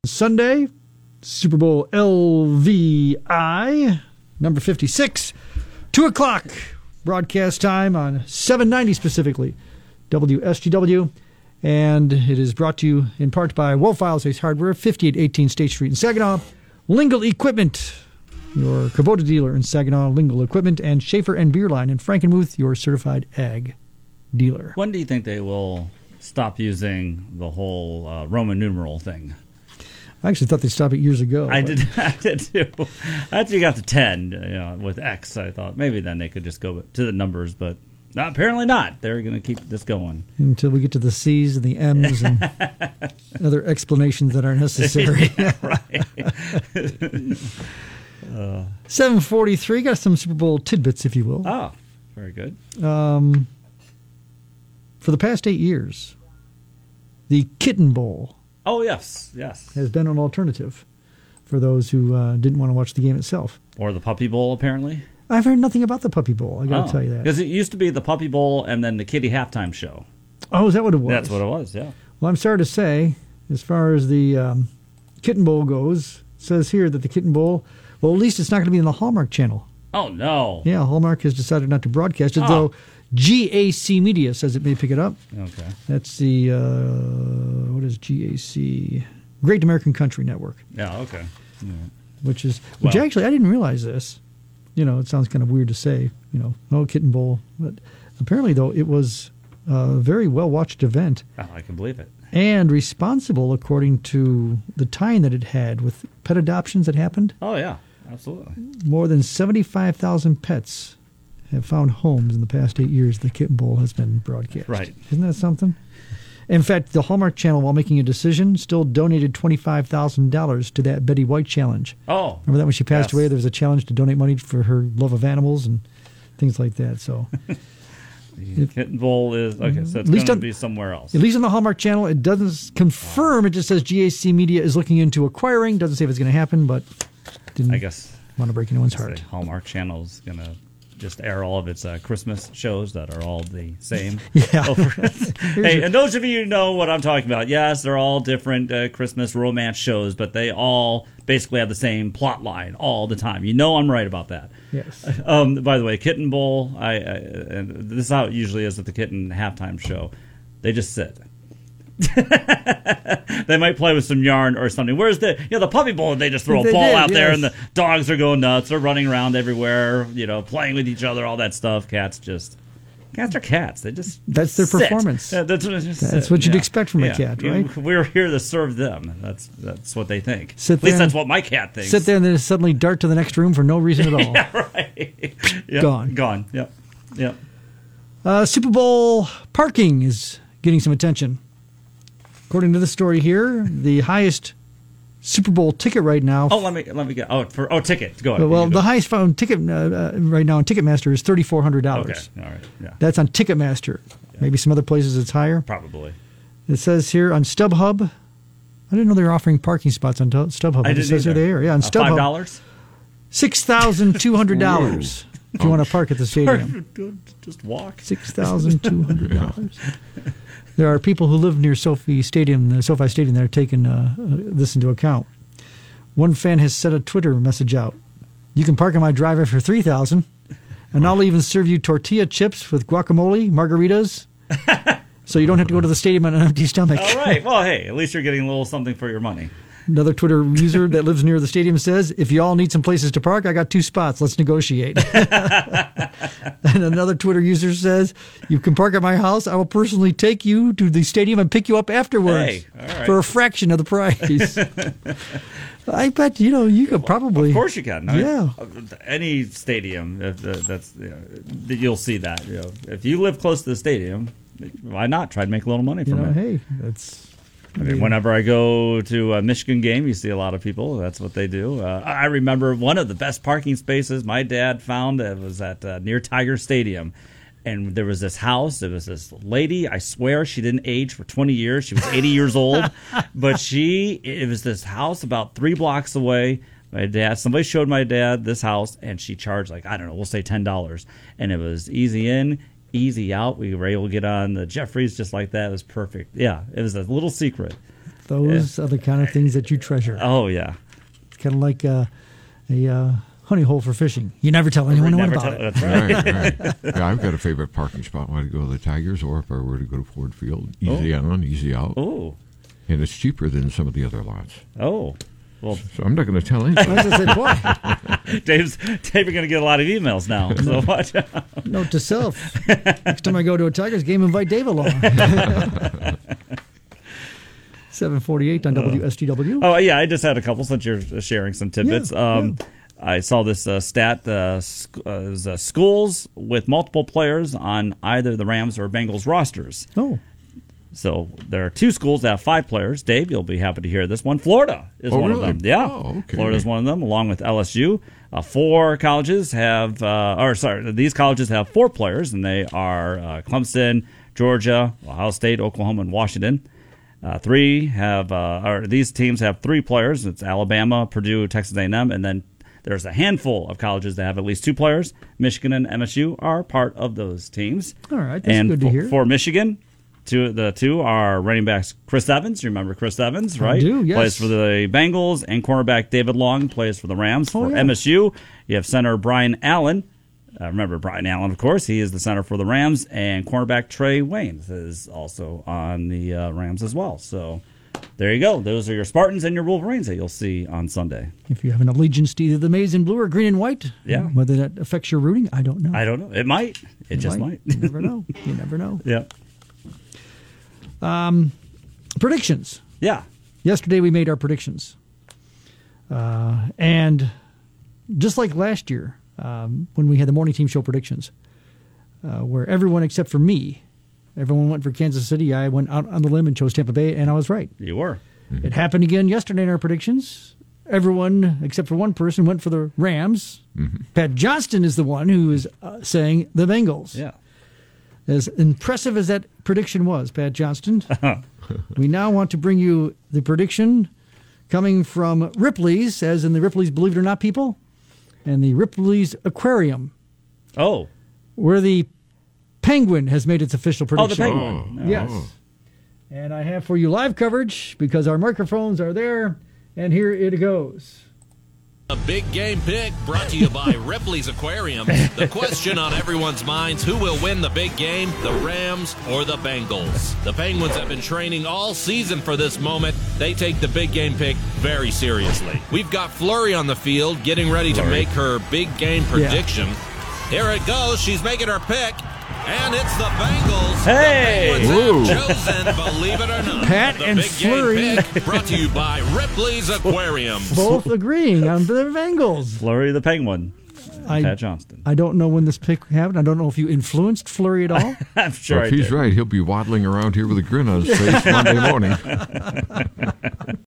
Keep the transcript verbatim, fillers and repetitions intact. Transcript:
Sunday, Super Bowl L V I, number fifty-six, two o'clock broadcast time on seven ninety specifically, W S G W. And it is brought to you in part by Wolfiles Ace Hardware, fifty-eight eighteen State Street in Saginaw, Lingle Equipment, your Kubota dealer in Saginaw, Lingle Equipment, and Schaefer and Beerline in Frankenmuth, your certified ag dealer. When do you think they will stop using the whole uh, Roman numeral thing? I actually thought they stopped it years ago. I did, I did too. After you got to ten, you know, with X, I thought maybe then they could just go to the numbers, but no, apparently not. They're going to keep this going until we get to the C's and the M's and other explanations that are necessary. uh, seven forty-three, got some Super Bowl tidbits, if you will. Oh, very good. Um, for the past eight years, the Kitten Bowl. Oh, yes, yes. Has been an alternative for those who uh, didn't want to watch the game itself. Or the Puppy Bowl, apparently. I've heard nothing about the Puppy Bowl, I got to oh, tell you that. Because it used to be the Puppy Bowl and then the Kitty Halftime Show. Oh, is that what it was? That's what it was, yeah. Well, I'm sorry to say, as far as the um, Kitten Bowl goes, it says here that the Kitten Bowl, well, at least it's not going to be in the Hallmark Channel. Oh, no. Yeah, Hallmark has decided not to broadcast it, oh. though G A C Media says it may pick it up. Okay. That's the, uh, what is G A C? Great American Country Network. Yeah, okay. Yeah. Which is, which well, actually, I didn't realize this. You know, it sounds kind of weird to say, you know, oh, Kitten Bowl. But apparently, though, it was a very well-watched event. Oh, I can believe it. And responsible, according to the tie-in that it had with pet adoptions that happened. Oh, yeah, absolutely. More than seventy-five thousand pets have found homes in the past eight years the Kitten Bowl has been broadcast. Right. Isn't that something? In fact, the Hallmark Channel, while making a decision, still donated twenty-five thousand dollars to that Betty White challenge. Oh. Remember that when she passed yes. away, there was a challenge to donate money for her love of animals and things like that. So, the Kitten Bowl is, okay, so it's going to be somewhere else. At least on the Hallmark Channel, it doesn't confirm. It just says G A C Media is looking into acquiring. Doesn't say if it's going to happen, but didn't I guess want to break anyone's heart. The Hallmark Channel is going to just air all of its uh, Christmas shows that are all the same. Yeah. Hey, and those of you who know what I'm talking about, yes, they're all different uh, Christmas romance shows, but they all basically have the same plot line all the time. You know I'm right about that. Yes. Um, by the way, Kitten Bowl, I, I, and this is how it usually is at the Kitten halftime show. They just sit. They might play with some yarn or something. Whereas the you know the Puppy Bowl, they just throw they a ball did, out yes. there and the dogs are going nuts. They're running around everywhere, you know, playing with each other, all that stuff. Cats just cats are cats. They just that's their sit. performance. Yeah, that's that's sit. what you'd yeah. expect from yeah. a cat, right? We're here to serve them. That's that's what they think. Sit at least there, that's what my cat thinks. Sit there and then suddenly dart to the next room for no reason at all. Yeah, right. Yep. Gone. Gone. Yep. Yep. Uh, Super Bowl parking is getting some attention. According to the story here, the highest Super Bowl ticket right now. Oh, let me let me get. Oh, for oh, ticket. Go ahead. Well, go. the highest found ticket uh, uh, right now on Ticketmaster is thirty four hundred dollars. Okay, all right, yeah. That's on Ticketmaster. Yeah. Maybe some other places it's higher. Probably. It says here on StubHub. I didn't know they were offering parking spots on StubHub. I didn't it says either. here they are. Yeah, on uh, StubHub. Five dollars. Six thousand two hundred dollars if you want to park at the stadium. Just walk. Six thousand two hundred dollars. There are people who live near SoFi Stadium, the SoFi Stadium, that are taking uh, this into account. One fan has sent a Twitter message out. You can park in my driveway for three thousand dollars, and I'll even serve you tortilla chips with guacamole, margaritas, so you don't have to go to the stadium on an empty stomach. All right. Well, hey, at least you're getting a little something for your money. Another Twitter user that lives near the stadium says, if you all need some places to park, I got two spots. Let's negotiate. And another Twitter user says, you can park at my house. I will personally take you to the stadium and pick you up afterwards hey, all right. for a fraction of the price. I bet, you know, you could probably. Of course you can. I yeah. mean, any stadium, if, uh, that's you know, you'll see that. You know, if you live close to the stadium, why not try to make a little money from you know, it? Hey, that's. I mean, whenever I go to a Michigan game, you see a lot of people. That's what they do. Uh, I remember one of the best parking spaces my dad found. It was at uh, near Tiger Stadium. And there was this house. There was this lady. I swear she didn't age for twenty years. She was eighty years old. But she, it was this house about three blocks away. My dad, somebody showed my dad this house, and she charged, like, I don't know, we'll say ten dollars. And it was easy in, easy out. We were able to get on the Jeffries just like that. It was perfect. Yeah, it was a little secret. Those yeah. are the kind of things that you treasure. Oh, yeah. It's kind of like uh, a uh, honey hole for fishing. You never tell anyone never about tell, it. That's right. right, right. Yeah, I've got a favorite parking spot when I go to the Tigers or if I were to go to Ford Field. Easy oh. on, easy out. Oh. And it's cheaper than some of the other lots. Oh. Well, so I'm not going to tell anyone. As I said, boy. Dave's, Dave, you're going to get a lot of emails now. So watch out. Note to self. Next time I go to a Tigers game, invite Dave along. seven forty-eight on W S T W. Oh, yeah, I just had a couple since you're sharing some tidbits. Yeah, um, yeah. I saw this uh, stat, uh, sc- uh, it was, uh, schools with multiple players on either the Rams or Bengals rosters. Oh. So there are two schools that have five players. Dave, you'll be happy to hear this one. Florida is oh, one really? of them. Yeah, oh, okay. Florida is one of them, along with L S U. Uh, four colleges have, uh, or sorry, these colleges have four players, and they are uh, Clemson, Georgia, Ohio State, Oklahoma, and Washington. Uh, three have, uh, or these teams have three players. It's Alabama, Purdue, Texas A and M, and then there's a handful of colleges that have at least two players. Michigan and M S U are part of those teams. All right, that's and good to for, hear. For Michigan, two the two are running backs Chris Evans. You remember Chris Evans, right? I do, yes. Plays for the Bengals, and cornerback David Long plays for the Rams. Oh, for yeah. M S U, you have center Brian Allen. Uh, remember Brian Allen, of course. He is the center for the Rams, and cornerback Trey Waynes is also on the uh, Rams as well. So there you go. Those are your Spartans and your Wolverines that you'll see on Sunday. If you have an allegiance to either the maize and blue or green and white, Yeah. whether that affects your rooting, I don't know. I don't know. It might. It, It just might. You never know. You never know. Yeah. Um, predictions. Yeah. Yesterday we made our predictions. Uh, and just like last year, um, when we had the morning team show predictions, uh, where everyone except for me, everyone went for Kansas City, I went out on the limb and chose Tampa Bay, and I was right. You were. It happened again yesterday in our predictions. Everyone except for one person went for the Rams. Mm-hmm. Pat Johnston is the one who is uh, saying the Bengals. Yeah. As impressive as that prediction was, Pat Johnston, we now want to bring you the prediction coming from Ripley's, as in the Ripley's Believe It or Not people, and the Ripley's Aquarium, Oh. where the Penguin has made its official Oh, the prediction. Penguin. Oh. Yes. Oh. And I have for you live coverage because our microphones are there, and here it goes. A big game pick brought to you by Ripley's Aquarium. The question on everyone's minds, who will win the big game, the Rams or the Bengals? The Penguins have been training all season for this moment. They take the big game pick very seriously. We've got Fleury on the field getting ready to make her big game prediction. Here it goes. She's making her pick. And it's the Bengals. Hey! The Penguins Whoa. have chosen, believe it or not. Pat the and big Fleury. game pick brought to you by Ripley's Aquarium. Both agreeing on the Bengals. Flurry the Penguin. I, Pat Johnston. I don't know when this pick happened. I don't know if you influenced Fleury at all. I'm sure Well, I if he's did. right, he'll be waddling around here with a grin on his face Monday morning.